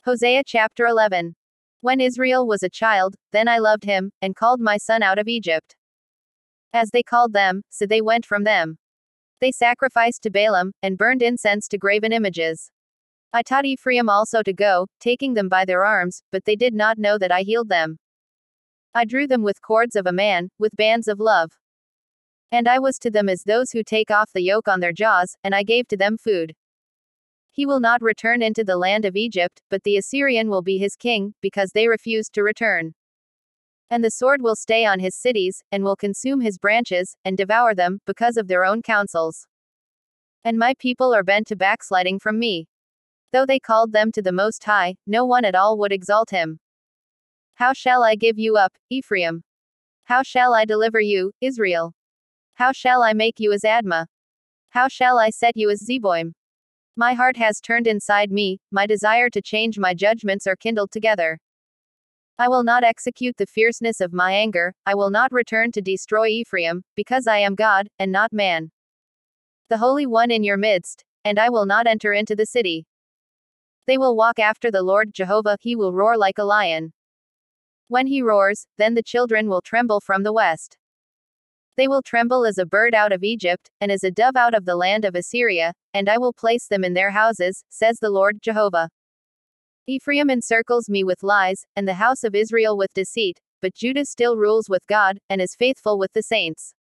Hosea chapter 11. When Israel was a child, then I loved him, and called my son out of Egypt. As they called them, so they went from them. They sacrificed to Baalim, and burned incense to graven images. I taught Ephraim also to go, taking them by their arms, but they did not know that I healed them. I drew them with cords of a man, with bands of love. And I was to them as those who take off the yoke on their jaws, and I gave to them food. He will not return into the land of Egypt, but the Assyrian will be his king, because they refused to return. And the sword will stay on his cities, and will consume his branches, and devour them, because of their own counsels. And my people are bent to backsliding from me. Though they called them to the Most High, no one at all would exalt him. How shall I give you up, Ephraim? How shall I deliver you, Israel? How shall I make you as Admah? How shall I set you as Zeboim? My heart has turned inside me, my desire to change my judgments are kindled together. I will not execute the fierceness of my anger, I will not return to destroy Ephraim, because I am God, and not man. The Holy One in your midst, and I will not enter into the city. They will walk after the Lord Jehovah, he will roar like a lion. When he roars, then the children will tremble from the west. They will tremble as a bird out of Egypt, and as a dove out of the land of Assyria, and I will place them in their houses, says the Lord Jehovah. Ephraim encircles me with lies, and the house of Israel with deceit, but Judah still rules with God, and is faithful with the saints.